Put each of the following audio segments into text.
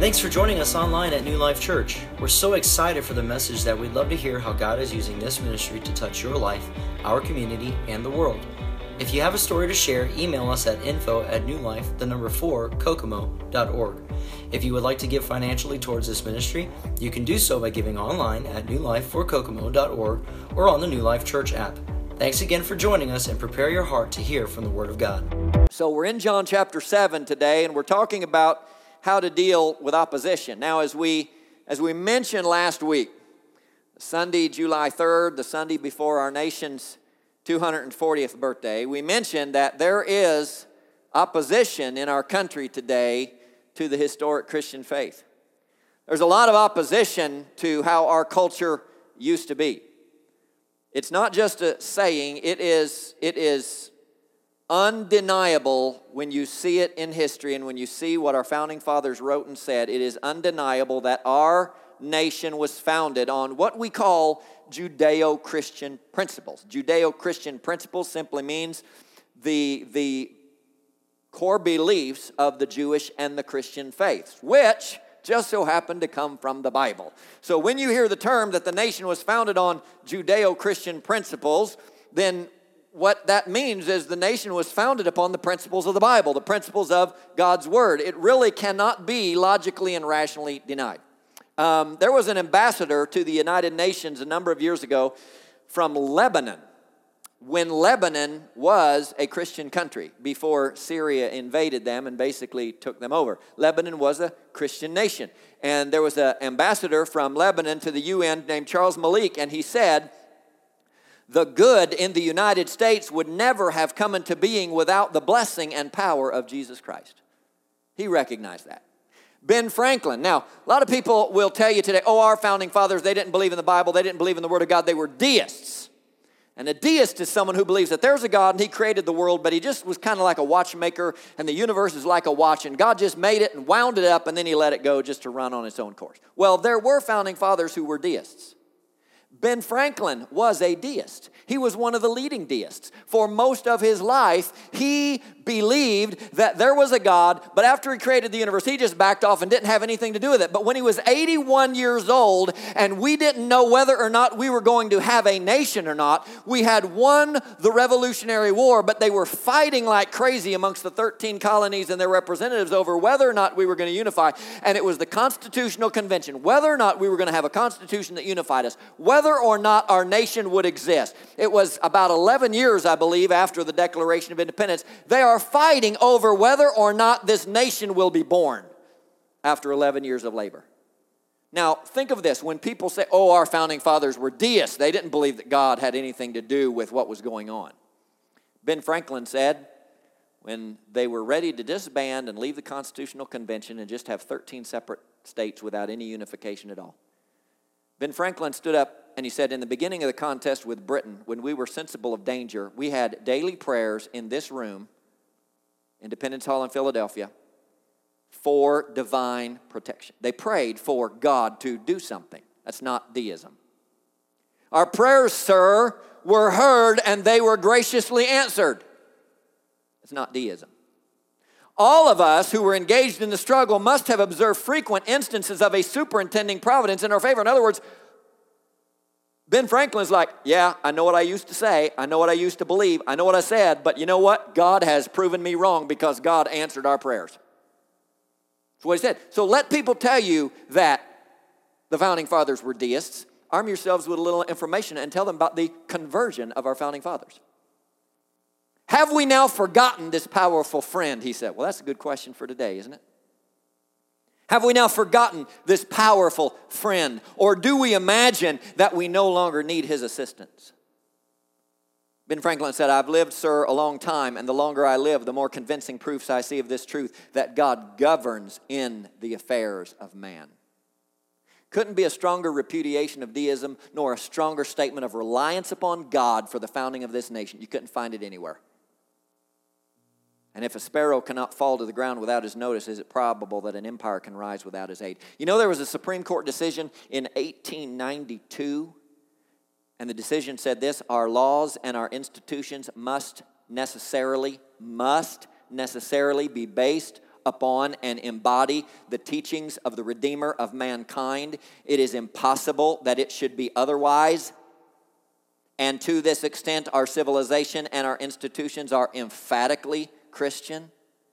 Thanks for joining us online at New Life Church. We're so excited for the message that we'd love to hear how God is using this ministry to touch your life, our community, and the world. If you have a story to share, email us at info@newlife4kokomo.org. If you would like to give financially towards this ministry, you can do so by giving online at newlife4kokomo.org or on the New Life Church app. Thanks again for joining us, and prepare your heart to hear from the Word of God. So we're in John chapter 7 today, and we're talking about how to deal with opposition. Now, as we mentioned last week, Sunday, July 3rd, the Sunday before our nation's 240th birthday, we mentioned that there is opposition in our country today to the historic Christian faith. There's a lot of opposition to how our culture used to be. It's not just a saying, it is undeniable when you see it in history and when you see what our founding fathers wrote and said. It is undeniable that our nation was founded on what we call Judeo-Christian principles. Judeo-Christian principles simply means the core beliefs of the Jewish and the Christian faiths, which just so happen to come from the Bible. So when you hear the term that the nation was founded on Judeo-Christian principles, then what that means is the nation was founded upon the principles of the Bible, the principles of God's Word. It really cannot be logically and rationally denied. There was an ambassador to the United Nations a number of years ago from Lebanon, when Lebanon was a Christian country before Syria invaded them and basically took them over. Lebanon was a Christian nation. And there was an ambassador from Lebanon to the UN named Charles Malik, and he said, the good in the United States would never have come into being without the blessing and power of Jesus Christ. He recognized that. Ben Franklin. Now, a lot of people will tell you today, our founding fathers, they didn't believe in the Bible, they didn't believe in the Word of God, they were deists. And a deist is someone who believes that there's a God and He created the world, but He just was kind of like a watchmaker, and the universe is like a watch, and God just made it and wound it up, and then He let it go just to run on its own course. Well, there were founding fathers who were deists. Ben Franklin was a deist. He was one of the leading deists. For most of his life, he believed that there was a God, but after he created the universe, he just backed off and didn't have anything to do with it. But when he was 81 years old, and we didn't know whether or not we were going to have a nation or not, we had won the Revolutionary War, but they were fighting like crazy amongst the 13 colonies and their representatives over whether or not we were going to unify. And it was the Constitutional Convention, whether or not we were going to have a constitution that unified us, whether or not our nation would exist. It was about 11 years, I believe, after the Declaration of Independence. They are fighting over whether or not this nation will be born after 11 years of labor. Now, think of this. When people say, our founding fathers were deists, they didn't believe that God had anything to do with what was going on. Ben Franklin said, when they were ready to disband and leave the Constitutional Convention and just have 13 separate states without any unification at all, Ben Franklin stood up and he said, in the beginning of the contest with Britain, when we were sensible of danger, we had daily prayers in this room, Independence Hall in Philadelphia, for divine protection. They prayed for God to do something. That's not deism. Our prayers, sir, were heard and they were graciously answered. It's not deism. All of us who were engaged in the struggle must have observed frequent instances of a superintending providence in our favor. In other words, Ben Franklin's like, yeah, I know what I used to say. I know what I used to believe. I know what I said. But you know what? God has proven me wrong because God answered our prayers. That's what he said. So let people tell you that the founding fathers were deists. Arm yourselves with a little information and tell them about the conversion of our founding fathers. Have we now forgotten this powerful friend? He said. Well, that's a good question for today, isn't it? Have we now forgotten this powerful friend? Or do we imagine that we no longer need his assistance? Ben Franklin said, I've lived, sir, a long time, and the longer I live, the more convincing proofs I see of this truth, that God governs in the affairs of man. Couldn't be a stronger repudiation of deism, nor a stronger statement of reliance upon God for the founding of this nation. You couldn't find it anywhere. And if a sparrow cannot fall to the ground without his notice, is it probable that an empire can rise without his aid? You know, there was a Supreme Court decision in 1892, and the decision said this: our laws and our institutions must necessarily be based upon and embody the teachings of the Redeemer of mankind. It is impossible that it should be otherwise. And to this extent, our civilization and our institutions are emphatically Christian.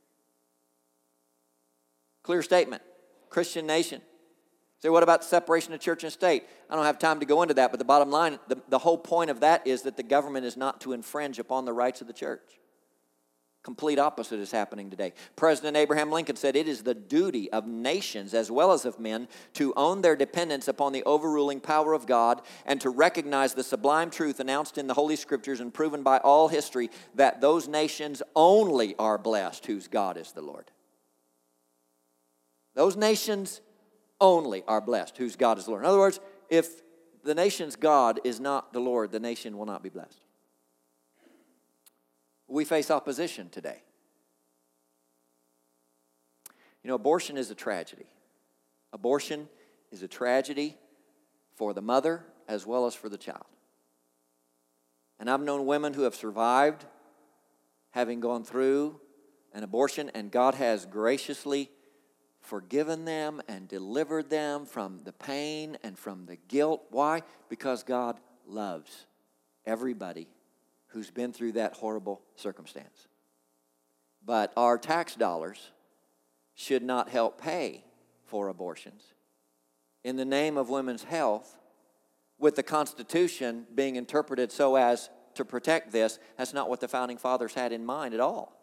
Clear statement. Christian nation. So what about the separation of church and state? I don't have time to go into that, but the bottom line, the whole point of that is that the government is not to infringe upon the rights of the church. Complete opposite is happening today. President Abraham Lincoln said it is the duty of nations as well as of men to own their dependence upon the overruling power of God and to recognize the sublime truth announced in the Holy Scriptures and proven by all history that those nations only are blessed whose God is the Lord. Those nations only are blessed whose God is the Lord. In other words, if the nation's God is not the Lord, the nation will not be blessed. We face opposition today. You know, abortion is a tragedy. Abortion is a tragedy for the mother as well as for the child. And I've known women who have survived having gone through an abortion, and God has graciously forgiven them and delivered them from the pain and from the guilt. Why? Because God loves everybody who's been through that horrible circumstance. But our tax dollars should not help pay for abortions. In the name of women's health, with the Constitution being interpreted so as to protect this, that's not what the Founding Fathers had in mind at all.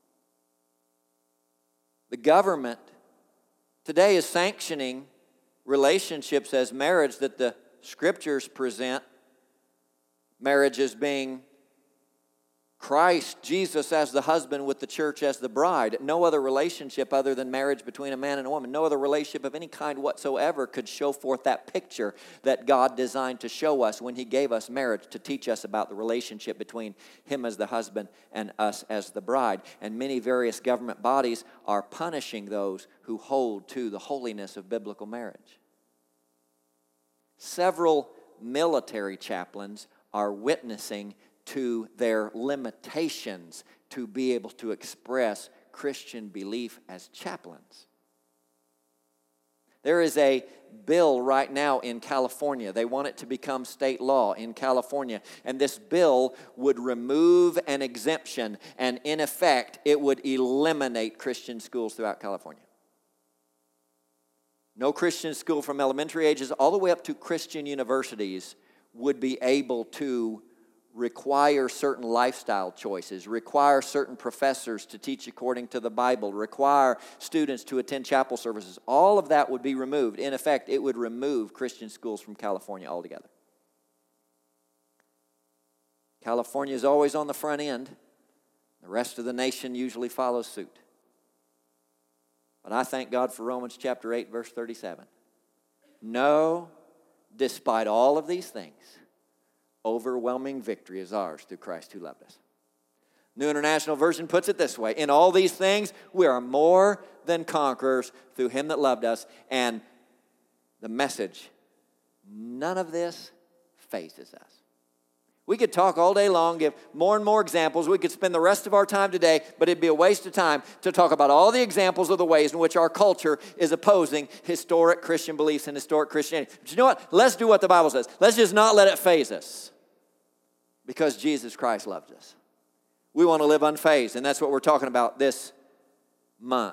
The government today is sanctioning relationships as marriage that the Scriptures present marriage as being Christ, Jesus as the husband with the church as the bride. No other relationship other than marriage between a man and a woman, no other relationship of any kind whatsoever could show forth that picture that God designed to show us when He gave us marriage, to teach us about the relationship between Him as the husband and us as the bride. And many various government bodies are punishing those who hold to the holiness of biblical marriage. Several military chaplains are witnessing to their limitations to be able to express Christian belief as chaplains. There is a bill right now in California. They want it to become state law in California. And this bill would remove an exemption, and in effect, it would eliminate Christian schools throughout California. No Christian school from elementary ages all the way up to Christian universities would be able to require certain lifestyle choices, require certain professors to teach according to the Bible, require students to attend chapel services. All of that would be removed. In effect, it would remove Christian schools from California altogether. California is always on the front end. The rest of the nation usually follows suit. But I thank God for Romans chapter 8, verse 37. No, despite all of these things, overwhelming victory is ours through Christ who loved us. New International Version puts it this way: in all these things, we are more than conquerors through Him that loved us. And the message, none of this phases us. We could talk all day long, give more and more examples. We could spend the rest of our time today, but it'd be a waste of time to talk about all the examples of the ways in which our culture is opposing historic Christian beliefs and historic Christianity. But you know what? Let's do what the Bible says. Let's just not let it faze us, because Jesus Christ loves us. We want to live unfazed, and that's what we're talking about this month.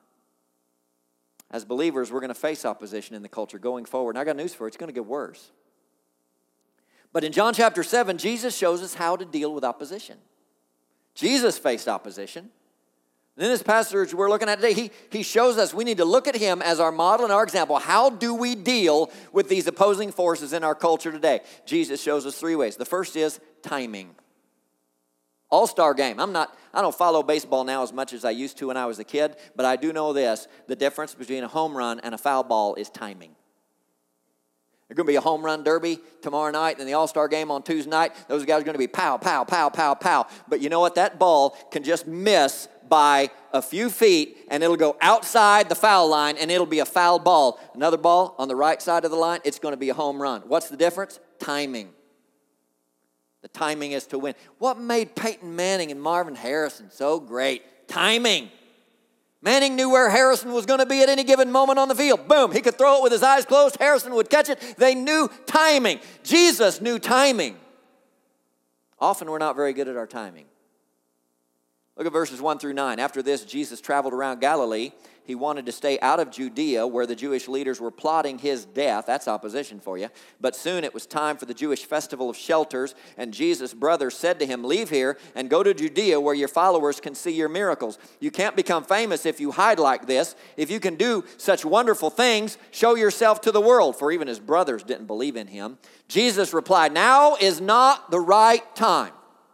As believers, we're going to face opposition in the culture going forward. And I got news for you. It's going to get worse. But in John chapter 7, Jesus shows us how to deal with opposition. Jesus faced opposition. And in this passage we're looking at today, he shows us we need to look at Him as our model and our example. How do we deal with these opposing forces in our culture today? Jesus shows us three ways. The first is timing. All-star game. I don't follow baseball now as much as I used to when I was a kid, but I do know this: the difference between a home run and a foul ball is timing. There's going to be a home run derby tomorrow night, and the All-Star game on Tuesday night. Those guys are going to be pow, pow, pow, pow, pow. But you know what? That ball can just miss by a few feet, and it'll go outside the foul line, and it'll be a foul ball. Another ball on the right side of the line, it's going to be a home run. What's the difference? Timing. The timing is to win. What made Peyton Manning and Marvin Harrison so great? Timing. Manning knew where Harrison was going to be at any given moment on the field. Boom, he could throw it with his eyes closed. Harrison would catch it. They knew timing. Jesus knew timing. Often we're not very good at our timing. Look at verses 1 through 9. After this, Jesus traveled around Galilee. He wanted to stay out of Judea, where the Jewish leaders were plotting his death. That's opposition for you. But soon it was time for the Jewish festival of shelters, and Jesus' brothers said to him, "Leave here and go to Judea, where your followers can see your miracles. You can't become famous if you hide like this. If you can do such wonderful things, show yourself to the world." For even his brothers didn't believe in him. Jesus replied, "Now is not the right time.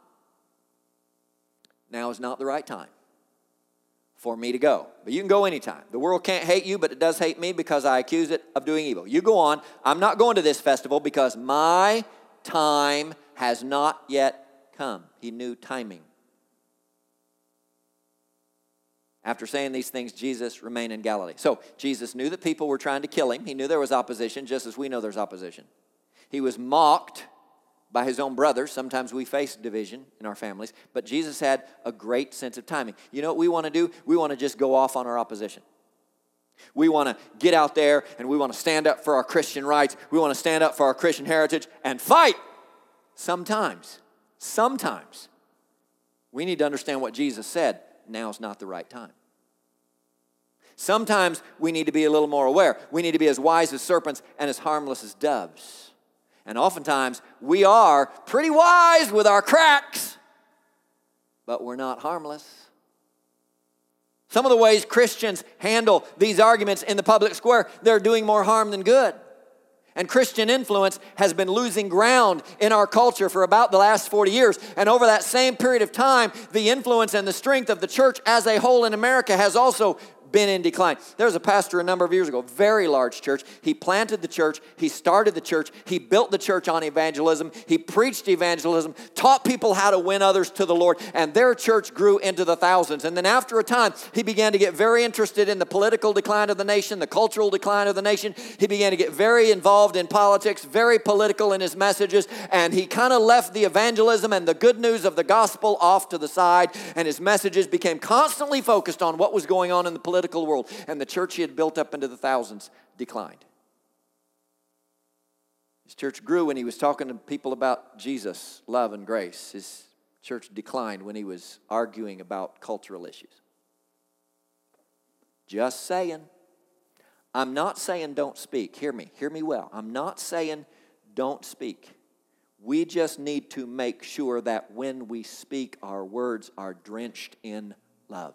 Now is not the right time for me to go. But you can go anytime. The world can't hate you, but it does hate me because I accuse it of doing evil. You go on. I'm not going to this festival because my time has not yet come." He knew timing. After saying these things, Jesus remained in Galilee. So Jesus knew that people were trying to kill him. He knew there was opposition, just as we know there's opposition. He was mocked by his own brothers. Sometimes we face division in our families, but Jesus had a great sense of timing. You know what we want to do? We want to just go off on our opposition. We want to get out there and we want to stand up for our Christian rights. We want to stand up for our Christian heritage and fight. Sometimes we need to understand what Jesus said. Now's not the right time. Sometimes we need to be a little more aware. We need to be as wise as serpents and as harmless as doves. And oftentimes, we are pretty wise with our cracks, but we're not harmless. Some of the ways Christians handle these arguments in the public square, they're doing more harm than good. And Christian influence has been losing ground in our culture for about the last 40 years. And over that same period of time, the influence and the strength of the church as a whole in America has also been in decline. There was a pastor a number of years ago, very large church. He planted the church. He started the church. He built the church on evangelism. He preached evangelism, taught people how to win others to the Lord, and their church grew into the thousands. And then after a time, he began to get very interested in the political decline of the nation, the cultural decline of the nation. He began to get very involved in politics, very political in his messages, and he kind of left the evangelism and the good news of the gospel off to the side, and his messages became constantly focused on what was going on in the political world, and the church he had built up into the thousands declined. His church grew when he was talking to people about Jesus, love, and grace. His church declined when he was arguing about cultural issues. Just saying. I'm not saying don't speak. Hear me well. I'm not saying don't speak. We just need to make sure that when we speak, our words are drenched in love.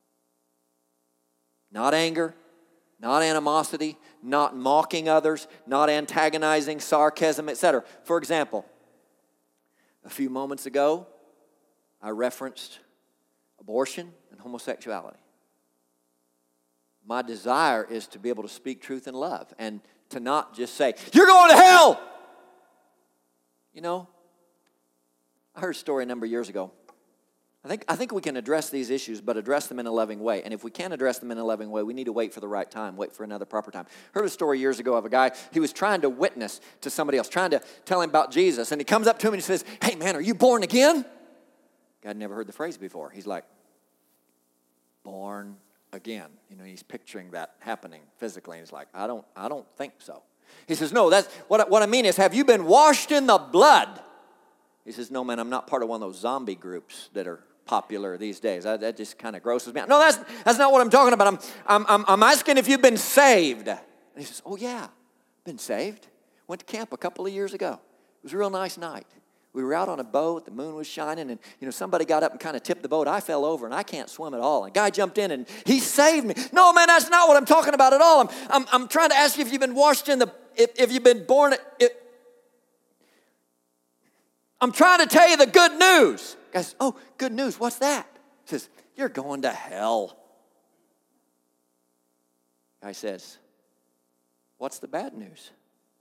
Not anger, not animosity, not mocking others, not antagonizing, sarcasm, etc. For example, a few moments ago, I referenced abortion and homosexuality. My desire is to be able to speak truth in love and to not just say, "You're going to hell!" You know, I heard a story a number of years ago. I think we can address these issues, but address them in a loving way. And if we can't address them in a loving way, we need to wait for the right time, wait for another proper time. Heard a story years ago of a guy, he was trying to witness to somebody else, trying to tell him about Jesus. And he comes up to him and he says, "Hey man, are you born again?" Guy had never heard the phrase before. He's like, "Born again." You know, he's picturing that happening physically. And he's like, I don't think so. He says, "No, that's what I mean is, have you been washed in the blood?" He says, "No, man, I'm not part of one of those zombie groups that are popular these days. That just kind of grosses me out." "No, that's not what I'm talking about. I'm asking if you've been saved." And he says, "Oh yeah, been saved. Went to camp a couple of years ago. It was a real nice night. We were out on a boat. The moon was shining, and somebody got up and kind of tipped the boat. I fell over, and I can't swim at all. And a guy jumped in, and he saved me." "No, man, that's not what I'm talking about at all. I'm trying to ask you if you've been washed in the if you've been born. I'm trying to tell you the good news." Guy says, "Oh, good news. What's that?" He says, "You're going to hell." Guy says, "What's the bad news?"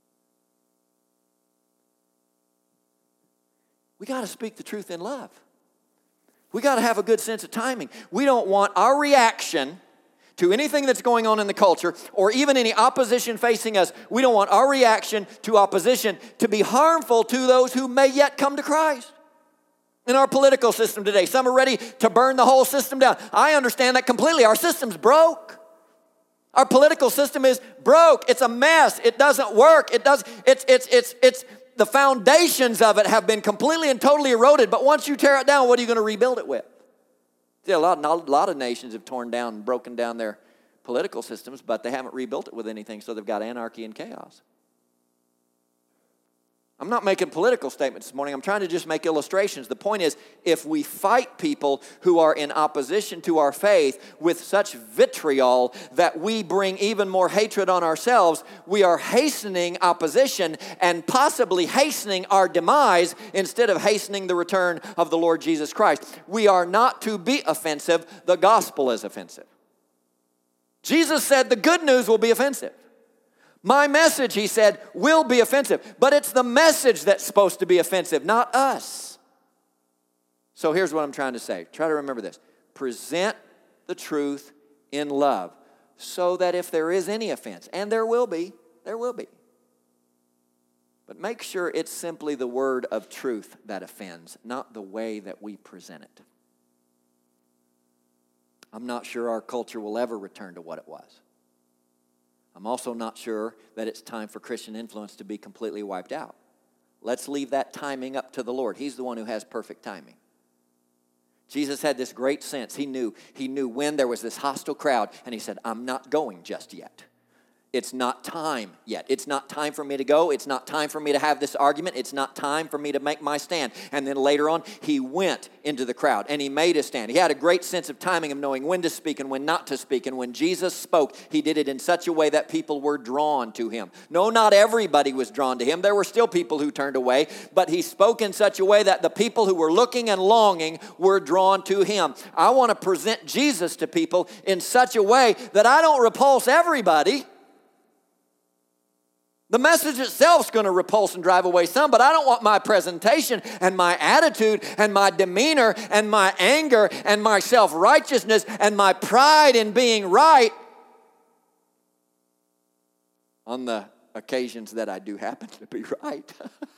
We got to speak the truth in love. We got to have a good sense of timing. We don't want our reaction to anything that's going on in the culture or even any opposition facing us. We don't want our reaction to opposition to be harmful to those who may yet come to Christ. in our political system today. Some are ready to burn the whole system down. I understand that completely. Our system's broke. Our political system is broke. It's a mess. It doesn't work. It's the foundations of it have been completely and totally eroded. But once you tear it down, what are you going to rebuild it with? See, a lot of nations have torn down and broken down their political systems, but they haven't rebuilt it with anything, so they've got anarchy and chaos. I'm not making political statements this morning. I'm trying to just make illustrations. The point is, if we fight people who are in opposition to our faith with such vitriol that we bring even more hatred on ourselves, we are hastening opposition and possibly hastening our demise instead of hastening the return of the Lord Jesus Christ. We are not to be offensive. The gospel is offensive. Jesus said the good news will be offensive. My message, he said, will be offensive. But it's the message that's supposed to be offensive, not us. So here's what I'm trying to say. Try to remember this. Present the truth in love so that if there is any offense, and there will be. But make sure it's simply the word of truth that offends, not the way that we present it. I'm not sure our culture will ever return to what it was. I'm also not sure that it's time for Christian influence to be completely wiped out. Let's leave that timing up to the Lord. He's the one who has perfect timing. Jesus had this great sense. He knew when there was this hostile crowd, and he said, I'm not going just yet. It's not time yet. It's not time for me to go. It's not time for me to have this argument. It's not time for me to make my stand. And then later on, he went into the crowd and he made his stand. He had a great sense of timing of knowing when to speak and when not to speak. And when Jesus spoke, he did it in such a way that people were drawn to him. No, not everybody was drawn to him. There were still people who turned away. But he spoke in such a way that the people who were looking and longing were drawn to him. I want to present Jesus to people in such a way that I don't repulse everybody. The message itself is going to repulse and drive away some, but I don't want my presentation and my attitude and my demeanor and my anger and my self-righteousness and my pride in being right on the occasions that I do happen to be right.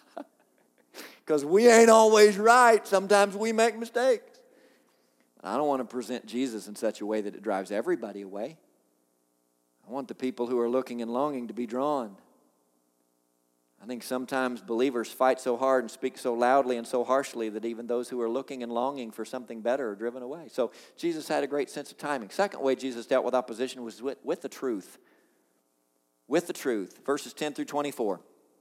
Because we ain't always right. Sometimes we make mistakes. I don't want to present Jesus in such a way that it drives everybody away. I want the people who are looking and longing to be drawn. I think sometimes believers fight so hard and speak so loudly and so harshly that even those who are looking and longing for something better are driven away. So Jesus had a great sense of timing. Second way Jesus dealt with opposition was with the truth. With the truth. Verses 10 through 24.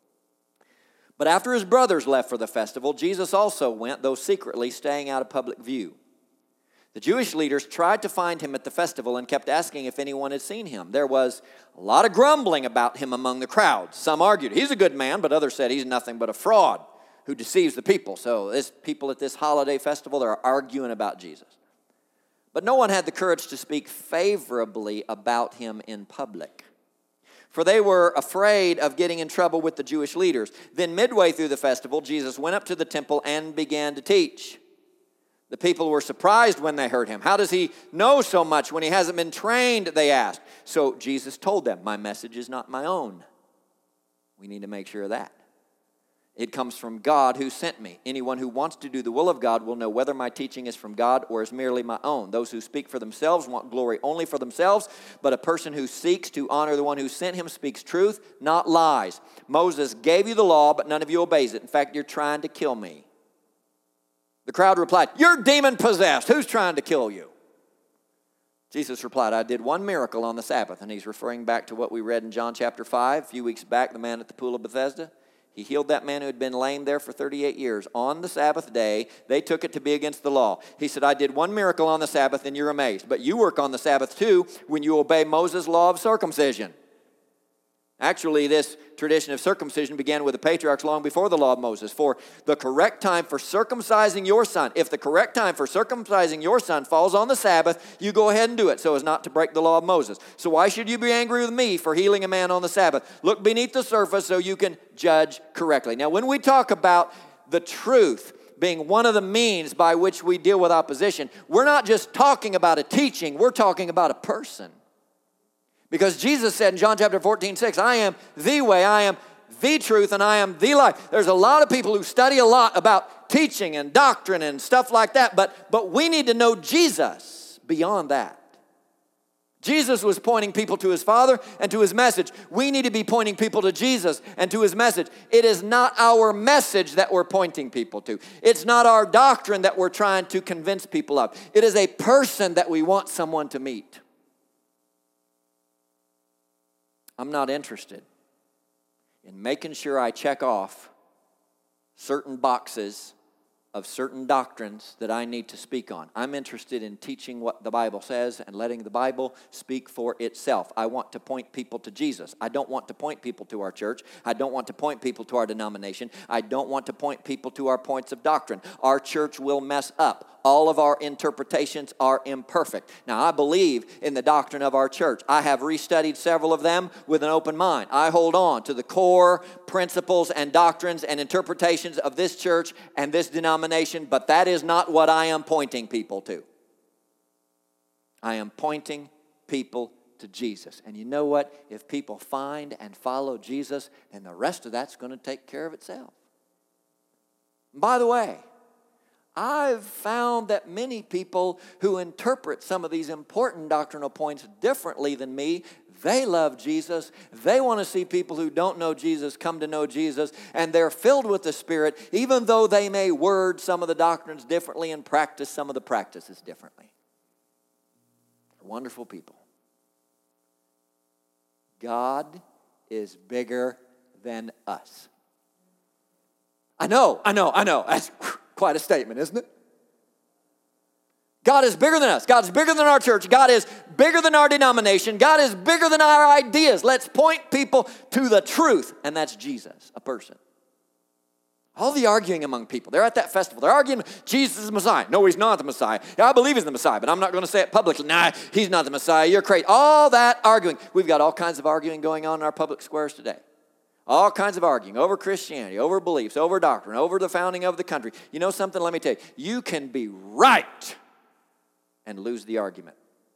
But after his brothers left for the festival, Jesus also went, though secretly, staying out of public view. The Jewish leaders tried to find him at the festival and kept asking if anyone had seen him. There was a lot of grumbling about him among the crowd. Some argued, he's a good man, but others said he's nothing but a fraud who deceives the people. So this people at this holiday festival, they're arguing about Jesus. But no one had the courage to speak favorably about him in public, for they were afraid of getting in trouble with the Jewish leaders. Then midway through the festival, Jesus went up to the temple and began to teach. The people were surprised when they heard him. How does he know so much when he hasn't been trained, they asked. So Jesus told them, my message is not my own. We need to make sure of that. It comes from God who sent me. Anyone who wants to do the will of God will know whether my teaching is from God or is merely my own. Those who speak for themselves want glory only for themselves, but a person who seeks to honor the one who sent him speaks truth, not lies. Moses gave you the law, but none of you obeys it. In fact, you're trying to kill me. The crowd replied, you're demon-possessed. Who's trying to kill you? Jesus replied, I did one miracle on the Sabbath. And he's referring back to what we read in John chapter 5. A few weeks back, the man at the pool of Bethesda. He healed that man who had been lame there for 38 years. On the Sabbath day, they took it to be against the law. He said, I did one miracle on the Sabbath and you're amazed. But you work on the Sabbath too when you obey Moses' law of circumcision. Actually, this tradition of circumcision began with the patriarchs long before the law of Moses. For the correct time for circumcising your son, if the correct time for circumcising your son falls on the Sabbath, you go ahead and do it so as not to break the law of Moses. So why should you be angry with me for healing a man on the Sabbath? Look beneath the surface so you can judge correctly. Now, when we talk about the truth being one of the means by which we deal with opposition, we're not just talking about a teaching, we're talking about a person. Because Jesus said in John chapter 14:6, I am the way, I am the truth, and I am the life. There's a lot of people who study a lot about teaching and doctrine and stuff like that, but we need to know Jesus beyond that. Jesus was pointing people to his Father and to his message. We need to be pointing people to Jesus and to his message. It is not our message that we're pointing people to. It's not our doctrine that we're trying to convince people of. It is a person that we want someone to meet. I'm not interested in making sure I check off certain boxes of certain doctrines that I need to speak on. I'm interested in teaching what the Bible says and letting the Bible speak for itself. I want to point people to Jesus. I don't want to point people to our church. I don't want to point people to our denomination. I don't want to point people to our points of doctrine. Our church will mess up. All of our interpretations are imperfect. Now, I believe in the doctrine of our church. I have restudied several of them with an open mind. I hold on to the core principles and doctrines and interpretations of this church and this denomination, but that is not what I am pointing people to. I am pointing people to Jesus. And you know what? If people find and follow Jesus, then the rest of that's going to take care of itself. By the way, I've found that many people who interpret some of these important doctrinal points differently than me, they love Jesus. They want to see people who don't know Jesus come to know Jesus, and they're filled with the Spirit, even though they may word some of the doctrines differently and practice some of the practices differently. They're wonderful people. God is bigger than us. I know. That's quite a statement, isn't it? God is bigger than us. God is bigger than our church. God is bigger than our denomination. God is bigger than our ideas. Let's point people to the truth, and that's Jesus, a person. All the arguing among people. They're at that festival. They're arguing, Jesus is the Messiah. No, he's not the Messiah. Yeah, I believe he's the Messiah, but I'm not going to say it publicly. Nah, he's not the Messiah. You're crazy. All that arguing. We've got all kinds of arguing going on in our public squares today. All kinds of arguing over Christianity, over beliefs, over doctrine, over the founding of the country. You know something? Let me tell you. You can be right and lose the argument.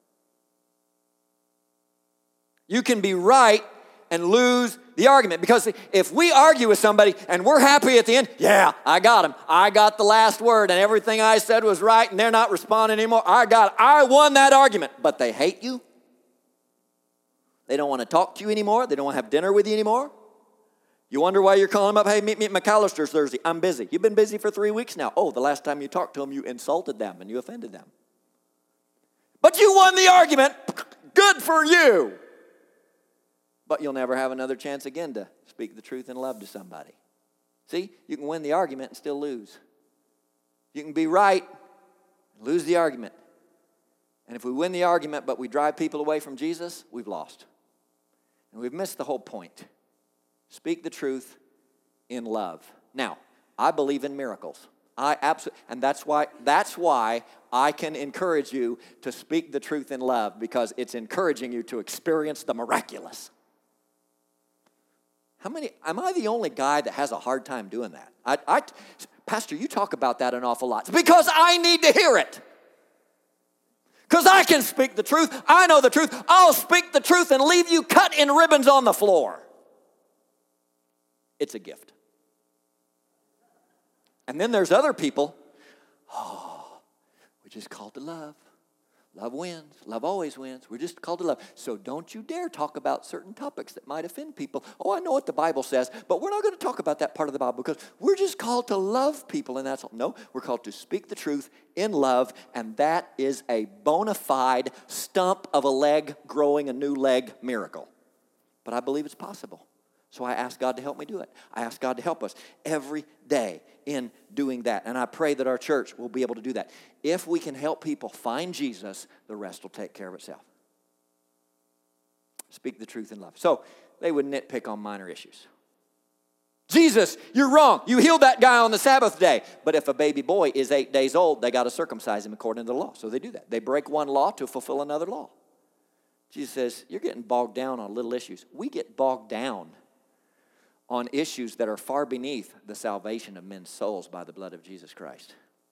You can be right and lose the argument. Because if we argue with somebody and we're happy at the end, yeah, I got him. I got the last word and everything I said was right and they're not responding anymore. I won that argument. But they hate you. They don't want to talk to you anymore. They don't want to have dinner with you anymore. You wonder why you're calling them up, hey, meet me at McAllister's Thursday. I'm busy. You've been busy for 3 weeks now. Oh, the last time you talked to them, you insulted them and you offended them. But you won the argument. Good for you. But you'll never have another chance again to speak the truth in love to somebody. See, you can win the argument and still lose. You can be right and lose the argument. And if we win the argument but we drive people away from Jesus, we've lost. And we've missed the whole point. Speak the truth in love. Now, I believe in miracles. I absolutely, and that's why I can encourage you to speak the truth in love, because it's encouraging you to experience the miraculous. Am I the only guy that has a hard time doing that? Pastor, you talk about that an awful lot. It's because I need to hear it. Because I can speak the truth. I know the truth. I'll speak the truth and leave you cut in ribbons on the floor. It's a gift. And then there's other people, we're just called to love. Love wins. Love always wins. We're just called to love. So don't you dare talk about certain topics that might offend people. Oh, I know what the Bible says, but we're not going to talk about that part of the Bible because we're just called to love people, and that's all. No, we're called to speak the truth in love, and that is a bona fide stump of a leg growing a new leg miracle. But I believe it's possible. So I ask God to help me do it. I ask God to help us every day in doing that. And I pray that our church will be able to do that. If we can help people find Jesus, the rest will take care of itself. Speak the truth in love. So they would nitpick on minor issues. Jesus, you're wrong. You healed that guy on the Sabbath day. But if a baby boy is 8 days old, they got to circumcise him according to the law. So they do that. They break one law to fulfill another law. Jesus says, you're getting bogged down on little issues. We get bogged down on issues that are far beneath the salvation of men's souls by the blood of Jesus Christ.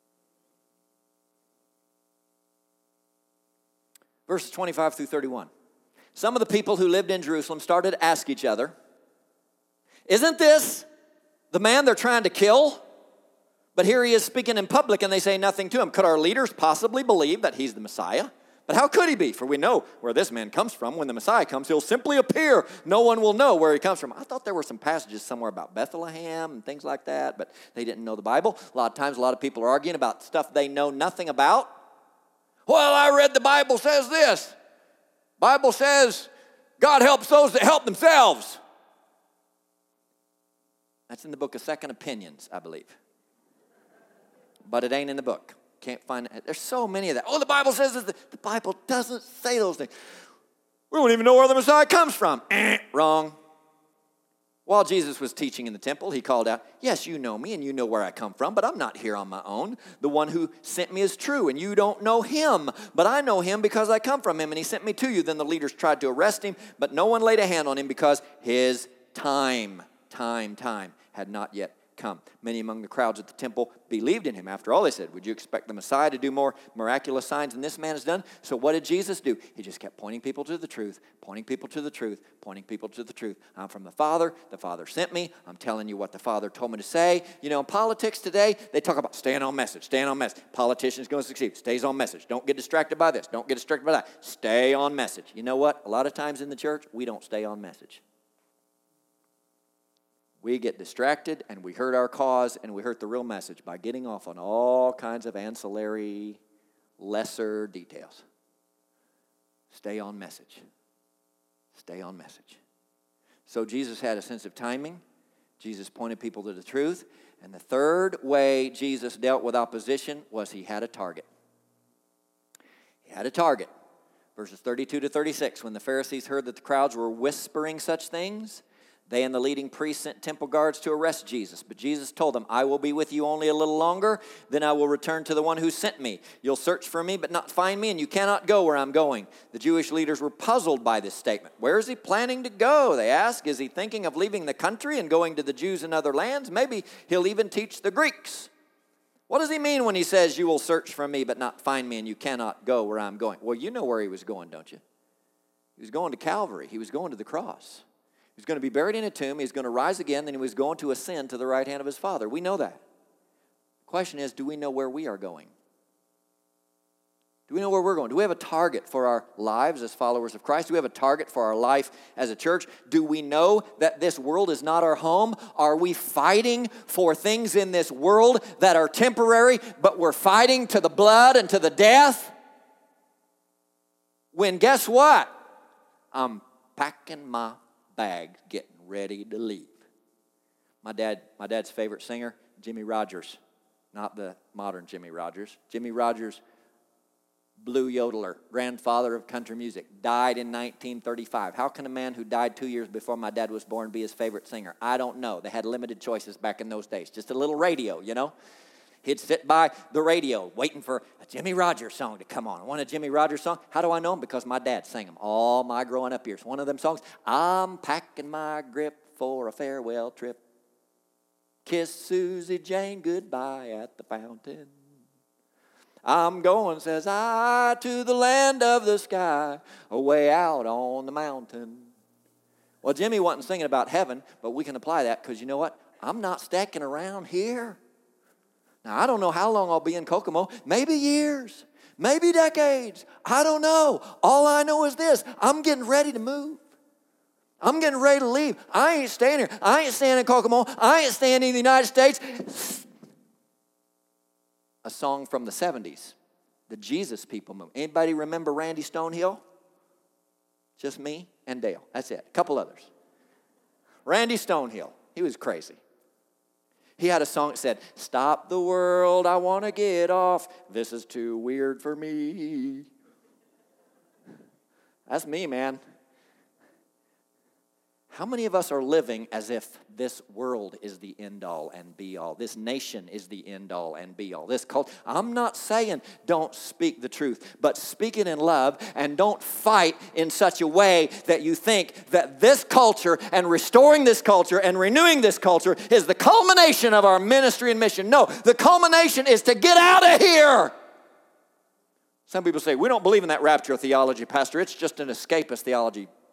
Verses 25 through 31. Some of the people who lived in Jerusalem started to ask each other, Isn't this the man they're trying to kill? But here he is speaking in public and they say nothing to him. Could our leaders possibly believe that he's the Messiah? But how could he be? For we know where this man comes from. When the Messiah comes, he'll simply appear. No one will know where he comes from. I thought there were some passages somewhere about Bethlehem and things like that, but they didn't know the Bible. A lot of times, a lot of people are arguing about stuff they know nothing about. Well, I read the Bible says this. Bible says God helps those that help themselves. That's in the book of Second Opinions, I believe. But it ain't in the book. Can't find it. There's so many of that. Oh, the Bible says this. The Bible doesn't say those things. We don't even know where the Messiah comes from. Wrong. While Jesus was teaching in the temple, he called out, yes, you know me and you know where I come from, but I'm not here on my own. The one who sent me is true, and you don't know him, but I know him because I come from him, and he sent me to you. Then the leaders tried to arrest him, but no one laid a hand on him because his time had not yet come. Many among the crowds at the temple believed in him. After all, they said, would you expect the Messiah to do more miraculous signs than this man has done? So what did Jesus do? He just kept pointing people to the truth, pointing people to the truth, pointing people to the truth. I'm from the Father sent me. I'm telling you what the Father told me to say. You know, in politics today, they talk about staying on message, staying on message. Politician's going to succeed, stays on message. Don't get distracted by this, don't get distracted by that. Stay on message. You know what? A lot of times in the church, we don't stay on message. We get distracted and we hurt our cause and we hurt the real message by getting off on all kinds of ancillary, lesser details. Stay on message. Stay on message. So Jesus had a sense of timing. Jesus pointed people to the truth. And the third way Jesus dealt with opposition was he had a target. He had a target. Verses 32 to 36, when the Pharisees heard that the crowds were whispering such things, they and the leading priests sent temple guards to arrest Jesus. But Jesus told them, I will be with you only a little longer, then I will return to the one who sent me. You'll search for me but not find me, and you cannot go where I'm going. The Jewish leaders were puzzled by this statement. Where is he planning to go? They asked. Is he thinking of leaving the country and going to the Jews in other lands? Maybe he'll even teach the Greeks. What does he mean when he says, you will search for me but not find me, and you cannot go where I'm going? Well, you know where he was going, don't you? He was going to Calvary. He was going to the cross. He was going to be buried in a tomb. He was going to rise again. Then he was going to ascend to the right hand of his Father. We know that. The question is, do we know where we are going? Do we know where we're going? Do we have a target for our lives as followers of Christ? Do we have a target for our life as a church? Do we know that this world is not our home? Are we fighting for things in this world that are temporary, but we're fighting to the blood and to the death? When guess what? I'm packing my bag, getting ready to leave. My dad's favorite singer, Jimmie Rodgers, not the modern Jimmie Rodgers. Jimmie Rodgers, blue yodeler, grandfather of country music, died in 1935. How can a man who died 2 years before my dad was born be his favorite singer? I don't know. They had limited choices back in those days. Just a little radio, you know. He'd sit by the radio waiting for a Jimmie Rodgers song to come on. I want a Jimmie Rodgers song. How do I know them? Because my dad sang them all my growing up years. One of them songs, I'm packing my grip for a farewell trip. Kiss Susie Jane goodbye at the fountain. I'm going, says I, to the land of the sky, away out on the mountain. Well, Jimmy wasn't singing about heaven, but we can apply that because you know what? I'm not stacking around here. Now, I don't know how long I'll be in Kokomo. Maybe years. Maybe decades. I don't know. All I know is this. I'm getting ready to move. I'm getting ready to leave. I ain't staying here. I ain't staying in Kokomo. I ain't staying in the United States. A song from the 70s. The Jesus People movement. Anybody remember Randy Stonehill? Just me and Dale. That's it. A couple others. Randy Stonehill. He was crazy. He had a song that said, stop the world, I want to get off. This is too weird for me. That's me, man. How many of us are living as if this world is the end-all and be-all? This nation is the end-all and be-all. This culture. I'm not saying don't speak the truth, but speak it in love and don't fight in such a way that you think that this culture and restoring this culture and renewing this culture is the culmination of our ministry and mission. No, the culmination is to get out of here. Some people say, we don't believe in that rapture theology, Pastor. It's just an escapist theology.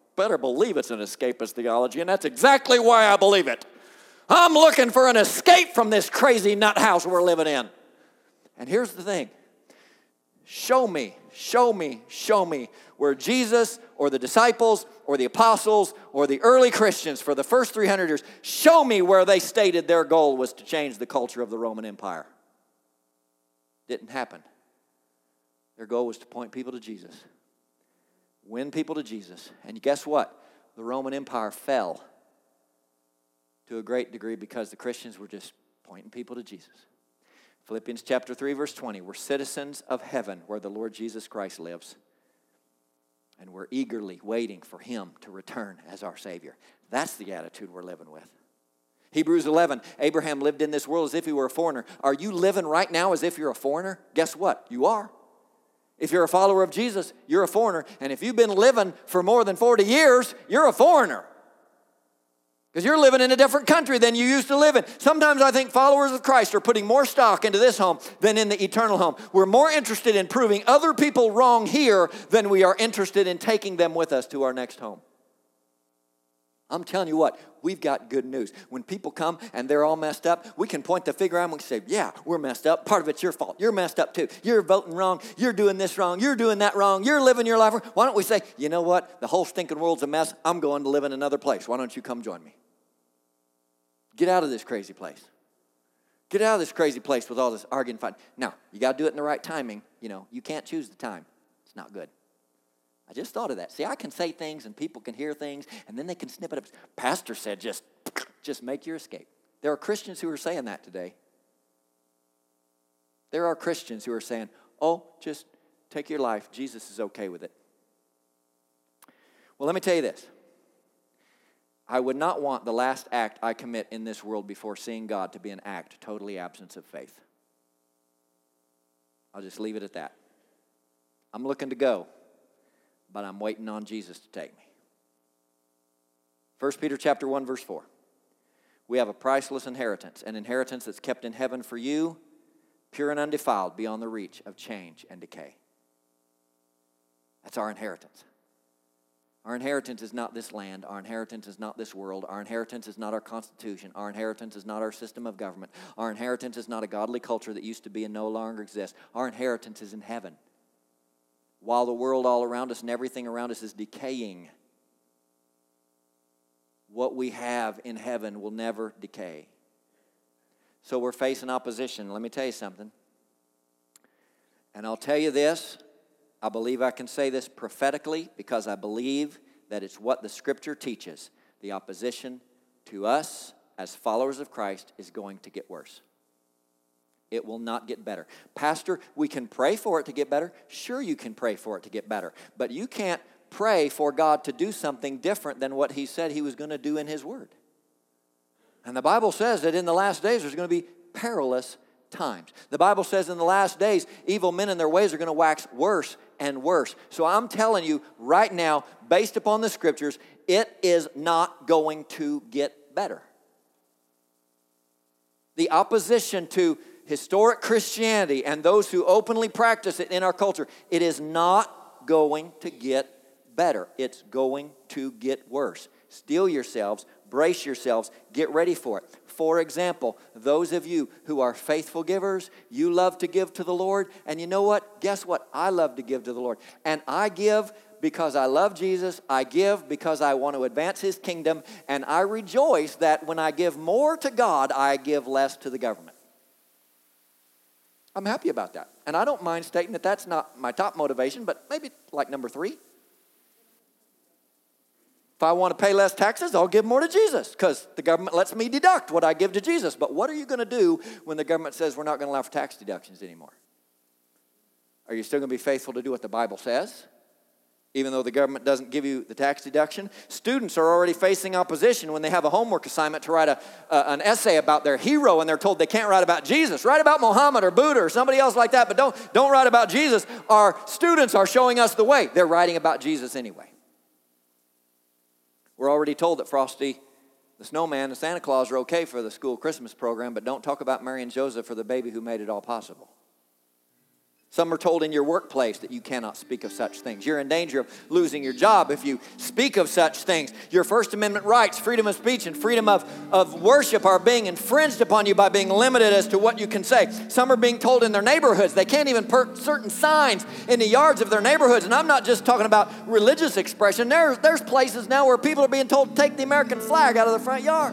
better believe it's an escapist theology, and that's exactly why I believe it. I'm looking for an escape from this crazy nut house we're living in. And here's the thing. Show me where Jesus or the disciples or the apostles or the early Christians for the first 300 years, show me where they stated their goal was to change the culture of the Roman Empire. Didn't happen. Their goal was to point people to Jesus. Win people to Jesus. And guess what? The Roman Empire fell to a great degree because the Christians were just pointing people to Jesus. Philippians chapter 3, verse 20. We're citizens of heaven where the Lord Jesus Christ lives. And we're eagerly waiting for Him to return as our Savior. That's the attitude we're living with. Hebrews 11, Abraham lived in this world as if he were a foreigner. Are you living right now as if you're a foreigner? Guess what? You are. If you're a follower of Jesus, you're a foreigner. And if you've been living for more than 40 years, you're a foreigner. Because you're living in a different country than you used to live in. Sometimes I think followers of Christ are putting more stock into this home than in the eternal home. We're more interested in proving other people wrong here than we are interested in taking them with us to our next home. I'm telling you what, we've got good news. When people come and they're all messed up, we can point the finger at them and say, yeah, we're messed up. Part of it's your fault. You're messed up too. You're voting wrong. You're doing this wrong. You're doing that wrong. You're living your life wrong. Why don't we say, you know what? The whole stinking world's a mess. I'm going to live in another place. Why don't you come join me? Get out of this crazy place. Get out of this crazy place with all this arguing and fighting. Now, you got to do it in the right timing. You can't choose the time. It's not good. I just thought of that. See, I can say things and people can hear things and then they can snip it up. Pastor said just make your escape. There are Christians who are saying that today. There are Christians who are saying, oh, just take your life. Jesus is okay with it. Well, let me tell you this. I would not want the last act I commit in this world before seeing God to be an act totally absent of faith. I'll just leave it at that. I'm looking to go, but I'm waiting on Jesus to take me. 1 Peter chapter 1, verse 4. We have a priceless inheritance, an inheritance that's kept in heaven for you, pure and undefiled, beyond the reach of change and decay. That's our inheritance. Our inheritance is not this land. Our inheritance is not this world. Our inheritance is not our constitution. Our inheritance is not our system of government. Our inheritance is not a godly culture that used to be and no longer exists. Our inheritance is in heaven. While the world all around us and everything around us is decaying, what we have in heaven will never decay. So we're facing opposition. Let me tell you something. And I'll tell you this. I believe I can say this prophetically because I believe that it's what the Scripture teaches. The opposition to us as followers of Christ is going to get worse. It will not get better. Pastor, we can pray for it to get better. Sure, you can pray for it to get better. But you can't pray for God to do something different than what He said He was going to do in His Word. And the Bible says that in the last days there's going to be perilous times. The Bible says in the last days, evil men and their ways are going to wax worse and worse. So I'm telling you right now, based upon the Scriptures, it is not going to get better. The opposition to historic Christianity and those who openly practice it in our culture, it is not going to get better. It's going to get worse. Steel yourselves, brace yourselves, get ready for it. For example, those of you who are faithful givers, you love to give to the Lord. And you know what? Guess what? I love to give to the Lord. And I give because I love Jesus. I give because I want to advance His kingdom. And I rejoice that when I give more to God, I give less to the government. I'm happy about that. And I don't mind stating that that's not my top motivation, but maybe like number 3. If I want to pay less taxes, I'll give more to Jesus because the government lets me deduct what I give to Jesus. But what are you going to do when the government says we're not going to allow for tax deductions anymore? Are you still going to be faithful to do what the Bible says, even though the government doesn't give you the tax deduction? Students are already facing opposition when they have a homework assignment to write an essay about their hero, and they're told they can't write about Jesus. Write about Muhammad or Buddha or somebody else like that, but don't write about Jesus. Our students are showing us the way. They're writing about Jesus anyway. We're already told that Frosty the Snowman and Santa Claus are okay for the school Christmas program, but don't talk about Mary and Joseph or the baby who made it all possible. Some are told in your workplace that you cannot speak of such things. You're in danger of losing your job if you speak of such things. Your First Amendment rights, freedom of speech and freedom of worship are being infringed upon you by being limited as to what you can say. Some are being told in their neighborhoods they can't even put certain signs in the yards of their neighborhoods. And I'm not just talking about religious expression. There's places now where people are being told to take the American flag out of the front yard.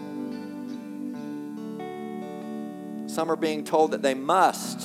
Some are being told that they must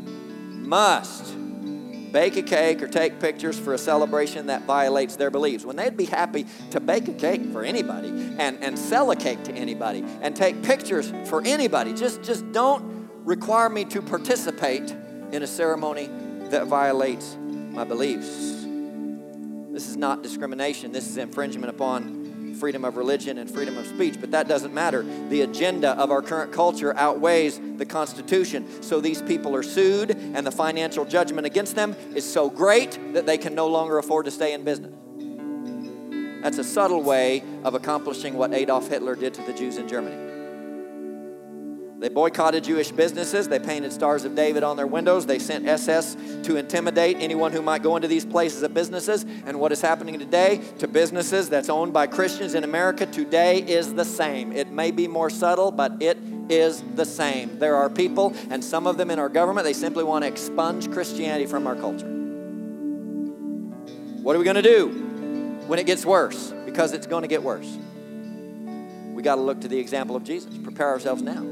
bake a cake or take pictures for a celebration that violates their beliefs, when they'd be happy to bake a cake for anybody and sell a cake to anybody and take pictures for anybody. Just don't require me to participate in a ceremony that violates my beliefs. This is not discrimination. This is infringement upon freedom of religion and freedom of speech, but that doesn't matter. The agenda of our current culture outweighs the Constitution. So these people are sued, and the financial judgment against them is so great that they can no longer afford to stay in business. That's a subtle way of accomplishing what Adolf Hitler did to the Jews in Germany. They boycotted Jewish businesses. They painted Stars of David on their windows. They sent SS to intimidate anyone who might go into these places of businesses. And what is happening today to businesses that's owned by Christians in America today is the same. It may be more subtle, but it is the same. There are people, and some of them in our government, they simply want to expunge Christianity from our culture. What are we going to do when it gets worse? Because it's going to get worse. We got to look to the example of Jesus. Prepare ourselves now.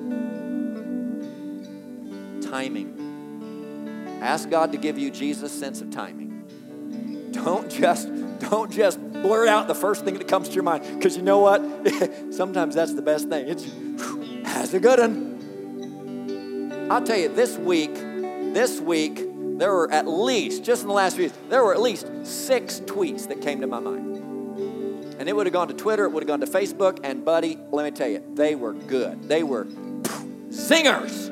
Timing. Ask God to give you Jesus' sense of timing. Don't just blurt out the first thing that comes to your mind, because you know what? Sometimes that's the best thing. That's a good one. I'll tell you, this week, there were at least, just in the last few weeks, there were at least 6 tweets that came to my mind. And it would have gone to Twitter, it would have gone to Facebook, and buddy, let me tell you, they were good. They were zingers.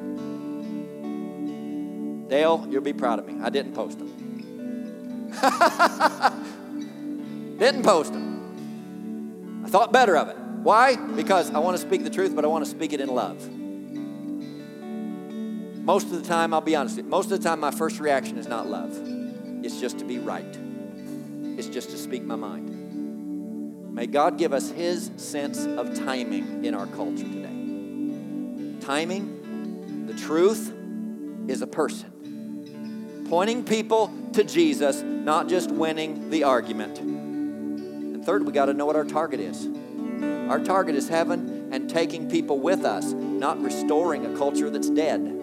Dale, you'll be proud of me. I didn't post them. Didn't post them. I thought better of it. Why? Because I want to speak the truth, but I want to speak it in love. Most of the time, I'll be honest with you, most of the time my first reaction is not love. It's just to be right. It's just to speak my mind. May God give us His sense of timing in our culture today. Timing, the truth, is a person. Pointing people to Jesus, not just winning the argument. And third, we got to know what our target is. Our target is heaven and taking people with us, not restoring a culture that's dead.